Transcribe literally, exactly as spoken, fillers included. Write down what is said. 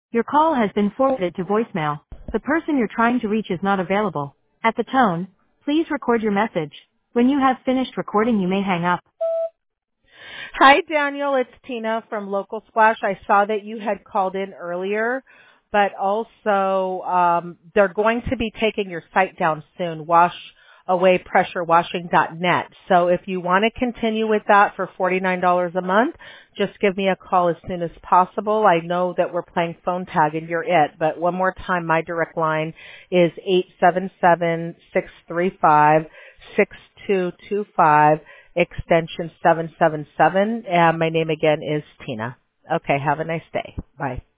Your call has been forwarded to voicemail. The person you're trying to reach is not available. At the tone, please record your message. When you have finished recording, you may hang up. Hi, Daniel. It's Tina from Local Splash. I saw that you had called in earlier, but also um, they're going to be taking your site down soon, wash away pressure washing dot net. So if you want to continue with that for forty-nine dollars a month, just give me a call as soon as possible. I know that we're playing phone tag and you're it, but one more time, my direct line is eight seven seven, six three five, six two two five, extension seven seven seven, and my name again is Tina. Okay, have a nice day. Bye.